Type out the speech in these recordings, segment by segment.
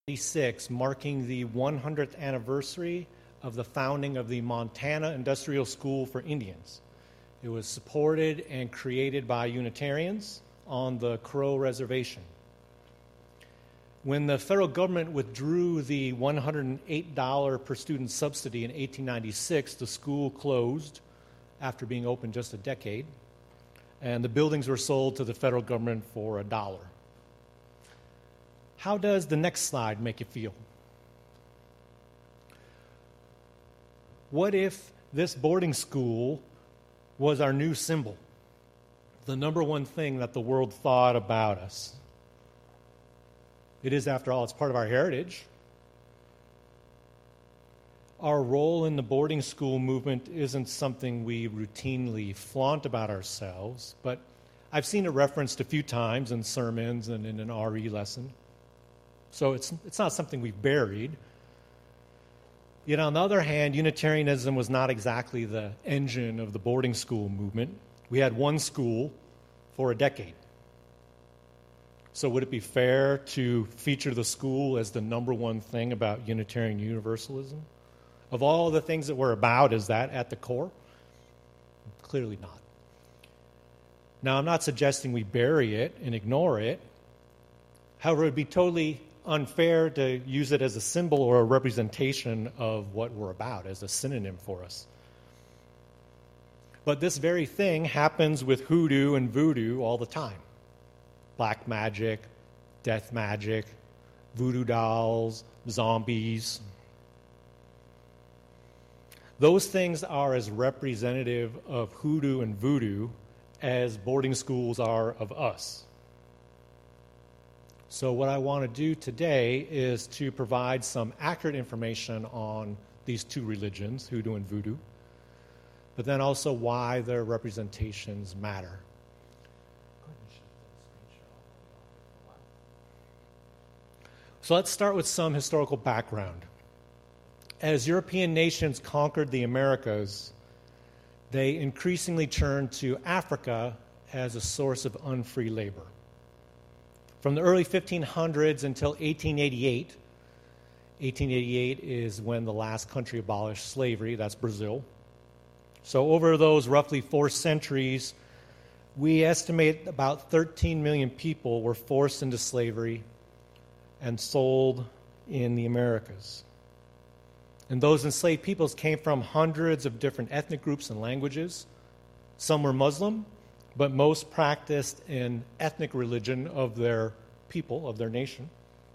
1986, marking the 100th anniversary of the founding of the Montana Industrial School for Indians. It was supported and created by Unitarians on the Crow Reservation. When the federal government withdrew the $108 per student subsidy in 1896, the school closed after being open just a decade, and the buildings were sold to the federal government for $1. How does the next slide make you feel? What if this boarding school was our new symbol? The number one thing that the world thought about us. It is, after all, it's part of our heritage. Our role in the boarding school movement isn't something we routinely flaunt about ourselves, but I've seen it referenced a few times in sermons and in an RE lesson. So it's not something we've buried. Yet on the other hand, Unitarianism was not exactly the engine of the boarding school movement. We had one school for a decade. So would it be fair to feature the school as the number one thing about Unitarian Universalism? Of all the things that we're about, is that at the core? Clearly not. Now, I'm not suggesting we bury it and ignore it. However, it would be totally unfair to use it as a symbol or a representation of what we're about, as a synonym for us. But this very thing happens with hoodoo and voodoo all the time. Black magic, death magic, voodoo dolls, zombies. Those things are as representative of hoodoo and voodoo as boarding schools are of us. So what I want to do today is to provide some accurate information on these two religions, hoodoo and voodoo, but then also why their representations matter. So let's start with some historical background. As European nations conquered the Americas, they increasingly turned to Africa as a source of unfree labor. From the early 1500s until 1888, 1888 is when the last country abolished slavery, that's Brazil. So over those roughly 4 centuries, we estimate about 13 million people were forced into slavery and sold in the Americas. And those enslaved peoples came from hundreds of different ethnic groups and languages. Some were Muslim, but most practiced an ethnic religion of their people, of their nation.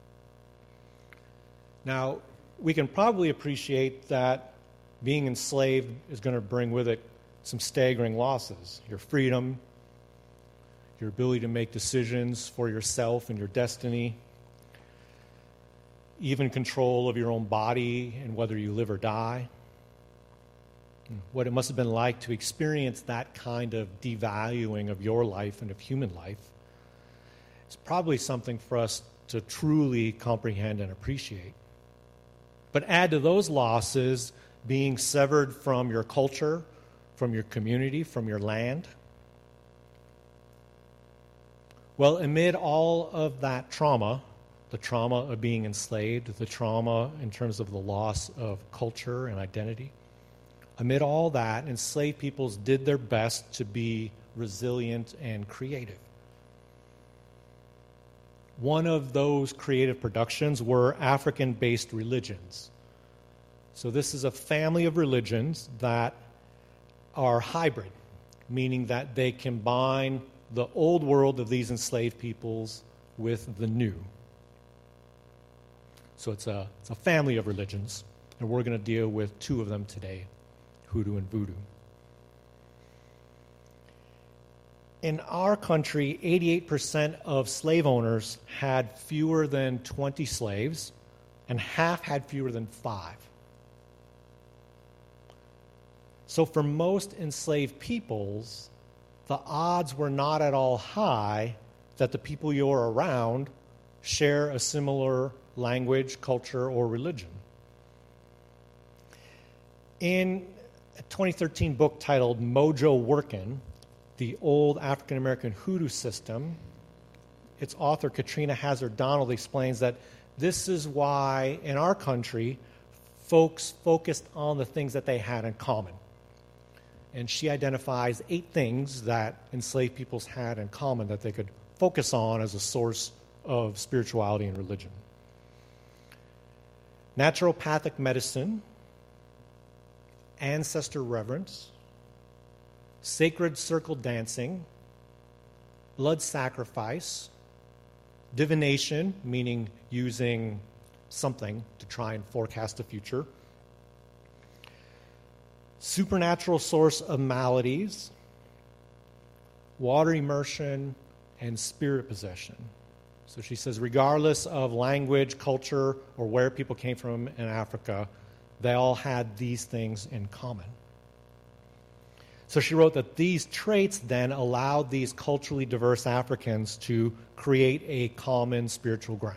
Now, we can probably appreciate that being enslaved is going to bring with it some staggering losses. Your freedom, your ability to make decisions for yourself and your destiny, even control of your own body and whether you live or die. What it must have been like to experience that kind of devaluing of your life and of human life is probably something for us to truly comprehend and appreciate. But add to those losses being severed from your culture, from your community, from your land. Well, amid all of that trauma, the trauma of being enslaved, the trauma in terms of the loss of culture and identity, amid all that, enslaved peoples did their best to be resilient and creative. One of those creative productions were African-based religions. So this is a family of religions that are hybrid, meaning that they combine the old world of these enslaved peoples with the new. So it's a family of religions, and we're going to deal with 2 of them today, hoodoo and voodoo. In our country, 88% of slave owners had fewer than 20 slaves, and half had fewer than 5. So for most enslaved peoples, the odds were not at all high that the people you're around share a similar language, culture, or religion. In a 2013 book titled Mojo Workin', The Old African American Hoodoo System, its author, Katrina Hazard Donald, explains that This is why in our country, folks focused on the things that they had in common. And she identifies 8 things that enslaved peoples had in common that they could focus on as a source of spirituality and religion. Naturopathic medicine, ancestor reverence, sacred circle dancing, blood sacrifice, divination, meaning using something to try and forecast the future, supernatural source of maladies, water immersion, and spirit possession. So she says, regardless of language, culture, or where people came from in Africa, they all had these things in common. So she wrote that these traits then allowed these culturally diverse Africans to create a common spiritual ground.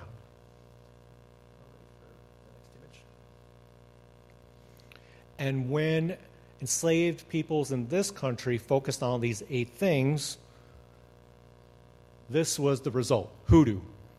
And when enslaved peoples in this country focused on these 8 things, this was the result: hoodoo.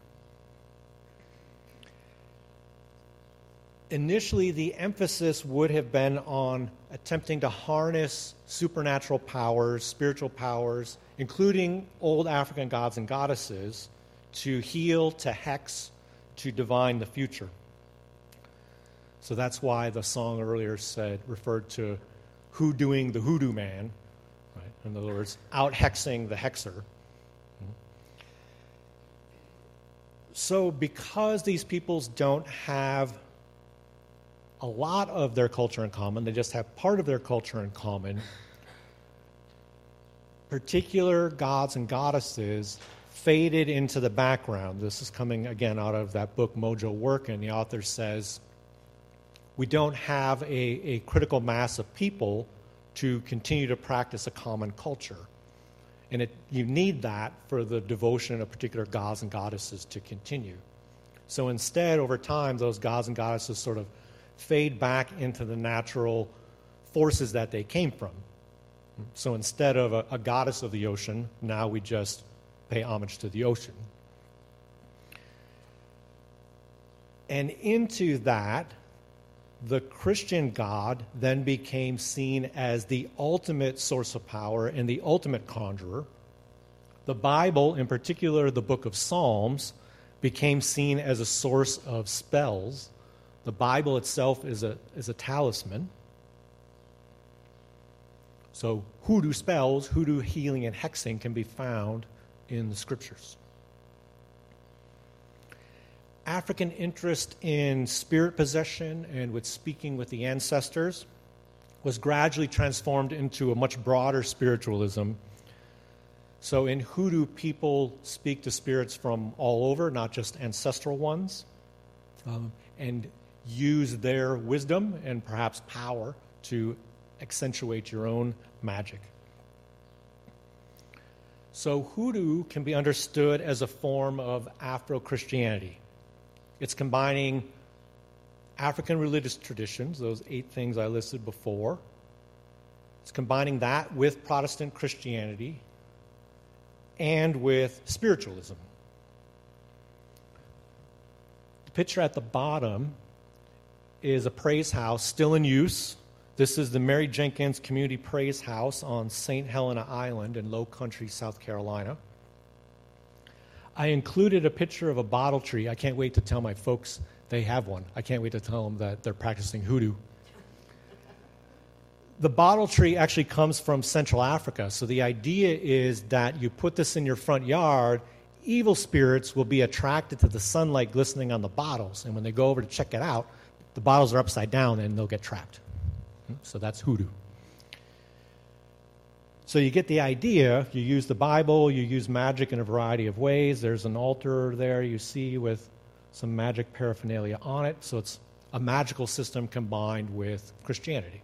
Initially, the emphasis would have been on attempting to harness supernatural powers, spiritual powers, including old African gods and goddesses, to heal, to hex, to divine the future. So that's why the song earlier referred to hoodooing the hoodoo man, right? In other words, out-hexing the hexer. So because these peoples don't have a lot of their culture in common, they just have part of their culture in common, particular gods and goddesses faded into the background. This is coming again out of that book Mojo Workin. The author says, we don't have a critical mass of people to continue to practice a common culture. And you need that for the devotion of particular gods and goddesses to continue. So instead, over time, those gods and goddesses sort of fade back into the natural forces that they came from. So instead of a goddess of the ocean, now we just pay homage to the ocean. And into that, the Christian God then became seen as the ultimate source of power and the ultimate conjurer. The Bible, in particular the book of Psalms, became seen as a source of spells. The Bible itself is a talisman. So hoodoo spells, hoodoo healing, and hexing can be found in the Scriptures. African interest in spirit possession and with speaking with the ancestors was gradually transformed into a much broader spiritualism. So in hoodoo, people speak to spirits from all over, not just ancestral ones, and use their wisdom and perhaps power to accentuate your own magic. So hoodoo can be understood as a form of Afro-Christianity. It's combining African religious traditions, those 8 things I listed before. It's combining that with Protestant Christianity and with spiritualism. The picture at the bottom is a praise house still in use. This is the Mary Jenkins Community Praise House on St. Helena Island in Low Country, South Carolina. I included a picture of a bottle tree. I can't wait to tell my folks they have one. I can't wait to tell them that they're practicing hoodoo. The bottle tree actually comes from Central Africa. So the idea is that you put this in your front yard, evil spirits will be attracted to the sunlight glistening on the bottles. And when they go over to check it out, the bottles are upside down and they'll get trapped. So that's hoodoo. So you get the idea. You use the Bible, you use magic in a variety of ways. There's an altar there you see with some magic paraphernalia on it. So it's a magical system combined with Christianity.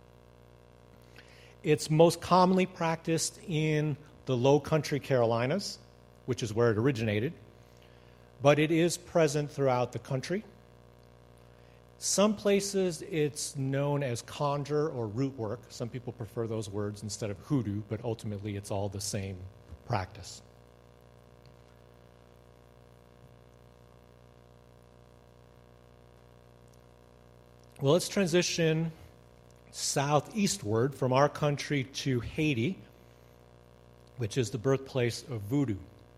It's most commonly practiced in the Low Country Carolinas, which is where it originated, but it is present throughout the country. Some places it's known as conjure or root work. Some people prefer those words instead of hoodoo, but ultimately it's all the same practice. Well, let's transition southeastward from our country to Haiti, which is the birthplace of voodoo.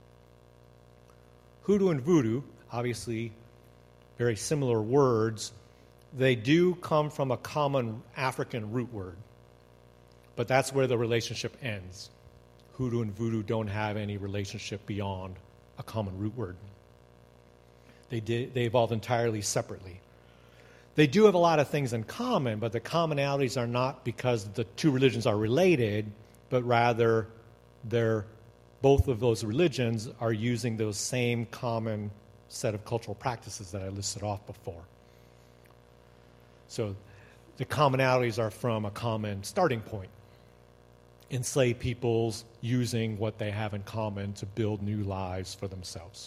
Hoodoo and voodoo, obviously very similar words, they do come from a common African root word, but that's where the relationship ends. Hoodoo and voodoo don't have any relationship beyond a common root word. They evolved entirely separately. They do have a lot of things in common, but the commonalities are not because the two religions are related, but rather both of those religions are using those same common set of cultural practices that I listed off before. So the commonalities are from a common starting point. Enslaved peoples using what they have in common to build new lives for themselves.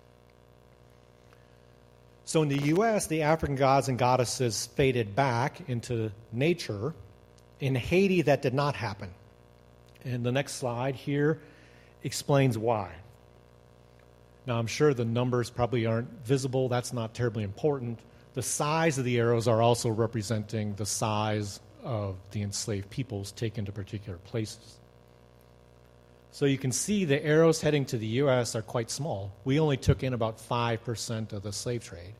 So in the U.S., the African gods and goddesses faded back into nature. In Haiti, that did not happen. And the next slide here explains why. Now, I'm sure the numbers probably aren't visible. That's not terribly important. The size of the arrows are also representing the size of the enslaved peoples taken to particular places. So you can see the arrows heading to the U.S. are quite small. We only took in about 5% of the slave trade.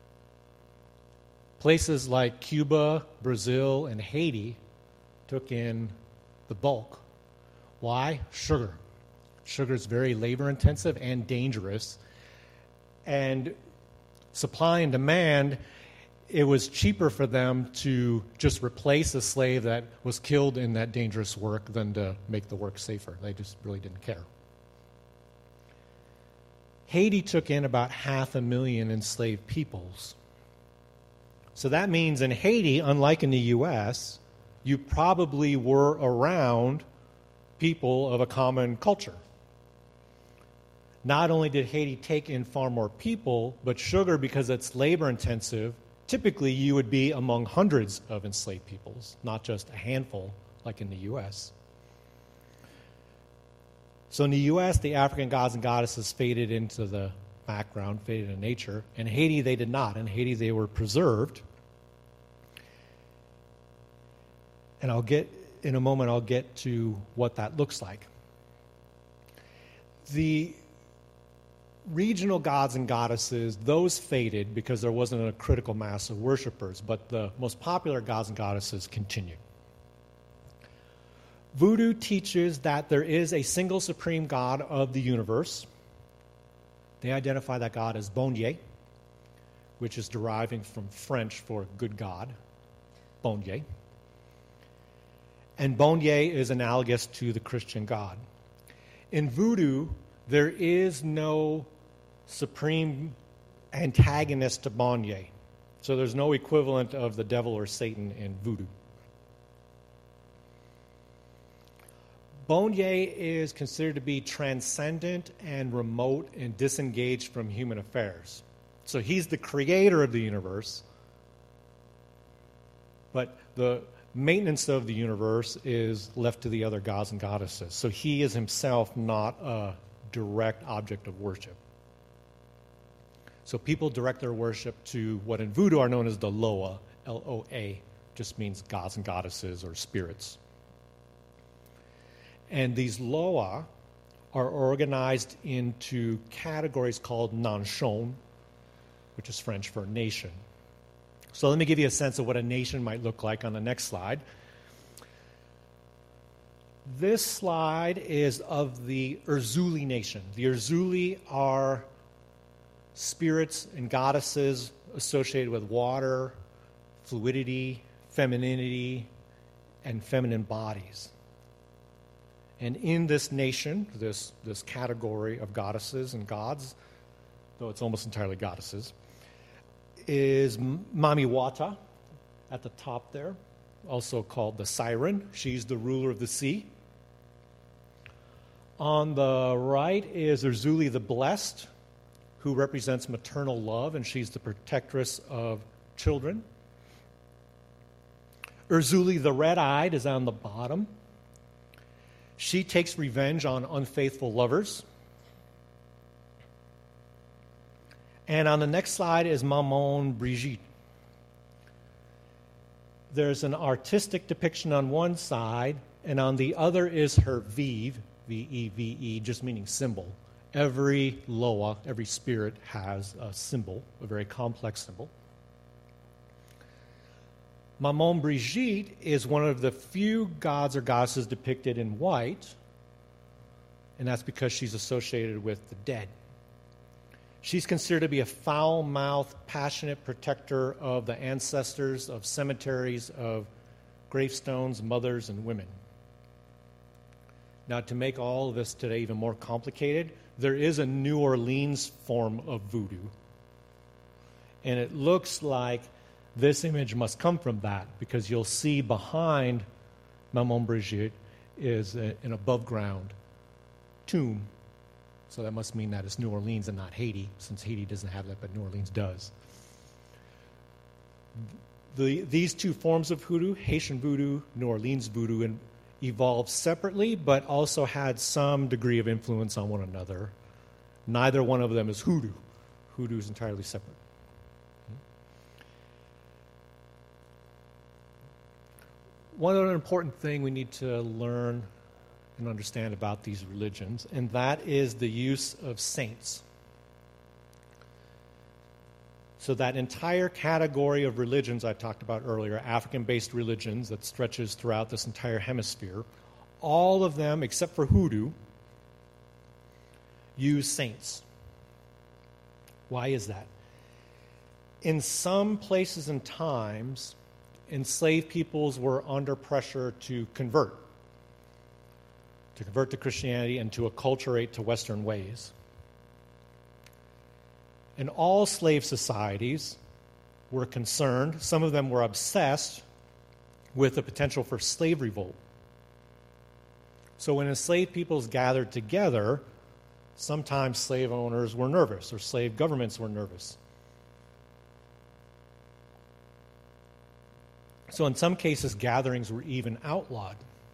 Places like Cuba, Brazil, and Haiti took in the bulk. Why? Sugar. Sugar is very labor-intensive and dangerous. And supply and demand, it was cheaper for them to just replace a slave that was killed in that dangerous work than to make the work safer. They just really didn't care. Haiti took in about 500,000 enslaved peoples. So that means in Haiti, unlike in the U.S., you probably were around people of a common culture. Not only did Haiti take in far more people, but sugar, because it's labor-intensive, typically you would be among hundreds of enslaved peoples, not just a handful like in the U.S. So in the U.S., the African gods and goddesses faded into the background, faded in nature. In Haiti, they did not. In Haiti, they were preserved. And in a moment, I'll get to what that looks like. The regional gods and goddesses, those faded because there wasn't a critical mass of worshipers, but the most popular gods and goddesses continued. Voodoo teaches that there is a single supreme God of the universe. They identify that God as Bon Dieu, which is deriving from French for good God, Bon Dieu. And Bon Dieu is analogous to the Christian God. In Voodoo, there is no supreme antagonist to Bon Dieu. So there's no equivalent of the devil or Satan in Voodoo. Bon Dieu is considered to be transcendent and remote and disengaged from human affairs. So he's the creator of the universe, but the maintenance of the universe is left to the other gods and goddesses. So he is himself not a direct object of worship. So people direct their worship to what in Voodoo are known as the Loa, L-O-A, just means gods and goddesses or spirits. And these Loa are organized into categories called nation, which is French for nation. So let me give you a sense of what a nation might look like on the next slide. This slide is of the Erzuli nation. The Erzuli are spirits and goddesses associated with water, fluidity, femininity, and feminine bodies. And in this nation, this category of goddesses and gods, though it's almost entirely goddesses, is Mami Wata at the top there, also called the Siren. She's the ruler of the sea. On the right is Erzuli the Blessed, who represents maternal love, and she's the protectress of children. Erzuli the Red-Eyed is on the bottom. She takes revenge on unfaithful lovers. And on the next slide is Maman Brigitte. there's an artistic depiction on one side, and on the other is her Vive, V-E-V-E, just meaning symbol. Every Loa, every spirit has a symbol, a very complex symbol. Maman Brigitte is one of the few gods or goddesses depicted in white, and that's because she's associated with the dead. She's considered to be a foul-mouthed, passionate protector of the ancestors, of cemeteries, of gravestones, mothers, and women. Now, to make all of this today even more complicated, there is a New Orleans form of voodoo. And it looks like this image must come from that, because you'll see behind Maman Brigitte is an above-ground tomb. So that must mean that it's New Orleans and not Haiti, since Haiti doesn't have that, but New Orleans does. These two forms of voodoo, Haitian voodoo, New Orleans voodoo, evolved separately, but also had some degree of influence on one another. Neither one of them is hoodoo. Hoodoo is entirely separate. One other important thing we need to learn and understand about these religions, and that is the use of saints. So that entire category of religions I talked about earlier, African-based religions that stretches throughout this entire hemisphere, all of them, except for hoodoo, use saints. Why is that? In some places and times, enslaved peoples were under pressure to convert to Christianity and to acculturate to Western ways. And all slave societies were concerned, some of them were obsessed with the potential for slave revolt. So when enslaved peoples gathered together, sometimes slave owners were nervous, or slave governments were nervous. So in some cases, gatherings were even outlawed.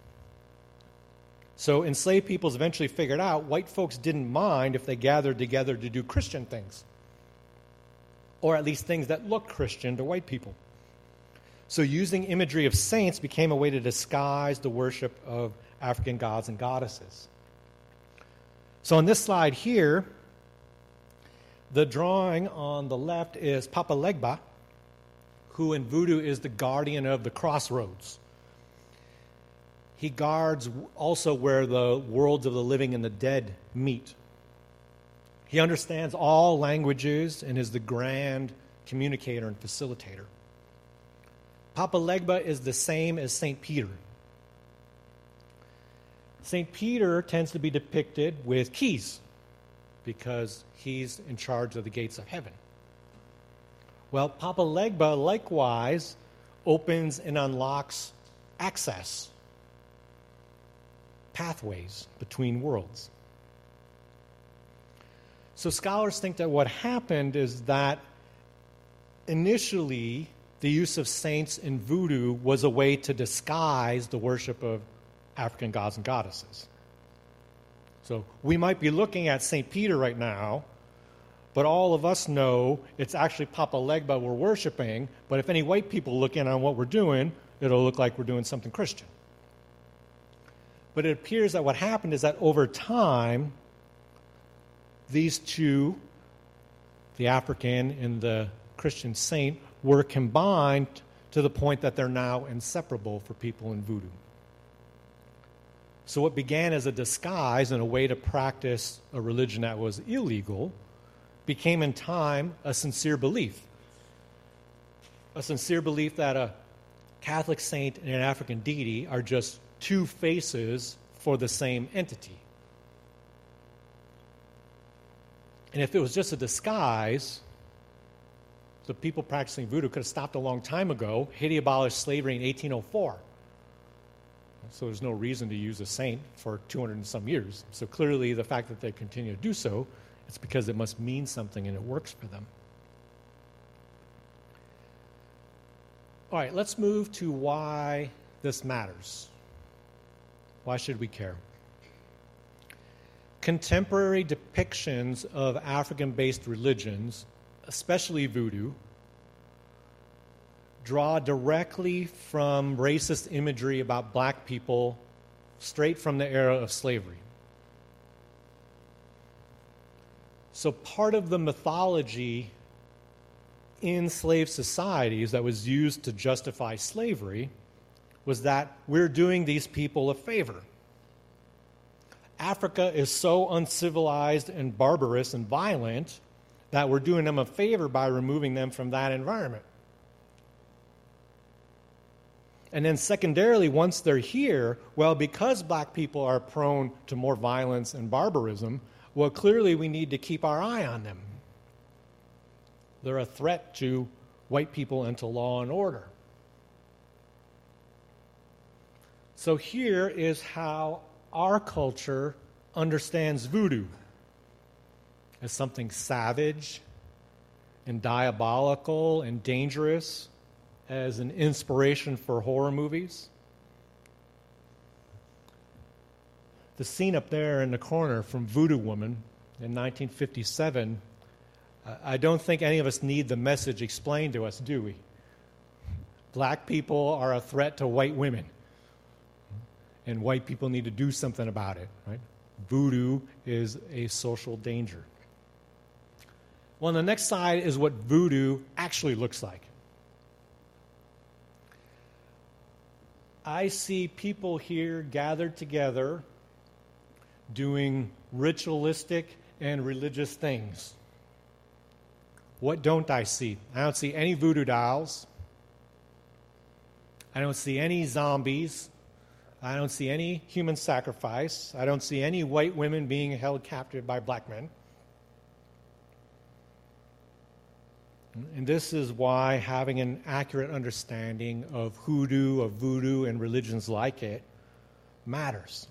So enslaved peoples eventually figured out white folks didn't mind if they gathered together to do Christian things, or at least things that looked Christian to white people. So using imagery of saints became a way to disguise the worship of African gods and goddesses. So on this slide here, the drawing on the left is Papa Legba, who in voodoo is the guardian of the crossroads. He guards also where the worlds of the living and the dead meet. He understands all languages and is the grand communicator and facilitator. Papa Legba is the same as St. Peter. St. Peter tends to be depicted with keys because he's in charge of the gates of heaven. Well, Papa Legba likewise opens and unlocks access, pathways between worlds. So scholars think that what happened is that initially the use of saints in voodoo was a way to disguise the worship of African gods and goddesses. So we might be looking at St. Peter right now, but all of us know it's actually Papa Legba we're worshiping, but if any white people look in on what we're doing, it'll look like we're doing something Christian. But it appears that what happened is that over time, these two, the African and the Christian saint, were combined to the point that they're now inseparable for people in voodoo. So what began as a disguise and a way to practice a religion that was illegal became in time a sincere belief. A sincere belief that a Catholic saint and an African deity are just two faces for the same entity. And if it was just a disguise, the people practicing voodoo could have stopped a long time ago. Haiti abolished slavery in 1804. So there's no reason to use a saint for 200 and some years. So clearly the fact that they continue to do so, it's because it must mean something and it works for them. All right, let's move to why this matters. Why should we care? Contemporary depictions of African-based religions, especially voodoo, draw directly from racist imagery about black people straight from the era of slavery. So part of the mythology in slave societies that was used to justify slavery was that we're doing these people a favor. Africa is so uncivilized and barbarous and violent that we're doing them a favor by removing them from that environment. And then secondarily, once they're here, well, because black people are prone to more violence and barbarism, well, clearly we need to keep our eye on them. They're a threat to white people and to law and order. So here is how our culture understands voodoo as something savage and diabolical and dangerous, as an inspiration for horror movies. The scene up there in the corner from Voodoo Woman in 1957, I don't think any of us need the message explained to us, do we? Black people are a threat to white women, and white people need to do something about it, right? Voodoo is a social danger. Well, on the next slide is what voodoo actually looks like. I see people here gathered together doing ritualistic and religious things. What don't I see? I don't see any voodoo dolls. I don't see any zombies. I don't see any human sacrifice. I don't see any white women being held captive by black men. And this is why having an accurate understanding of hoodoo, of voodoo, and religions like it matters.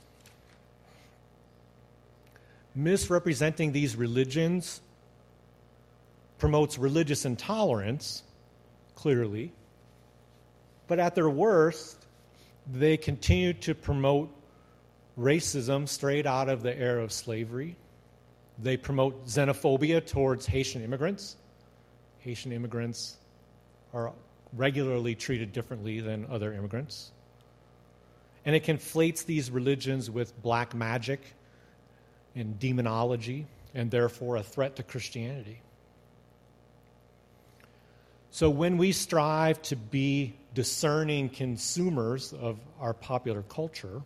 Misrepresenting these religions promotes religious intolerance, clearly, but at their worst, they continue to promote racism straight out of the era of slavery. They promote xenophobia towards Haitian immigrants. Haitian immigrants are regularly treated differently than other immigrants. And it conflates these religions with black magic and demonology, and therefore a threat to Christianity. So when we strive to be discerning consumers of our popular culture,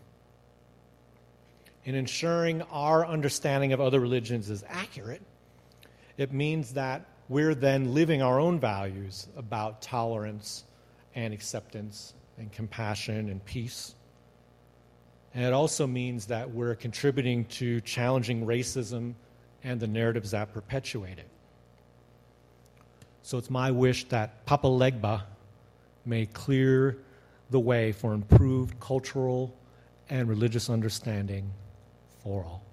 in ensuring our understanding of other religions is accurate, it means that we're then living our own values about tolerance and acceptance and compassion and peace. And it also means that we're contributing to challenging racism and the narratives that perpetuate it. So it's my wish that Papa Legba may clear the way for improved cultural and religious understanding for all.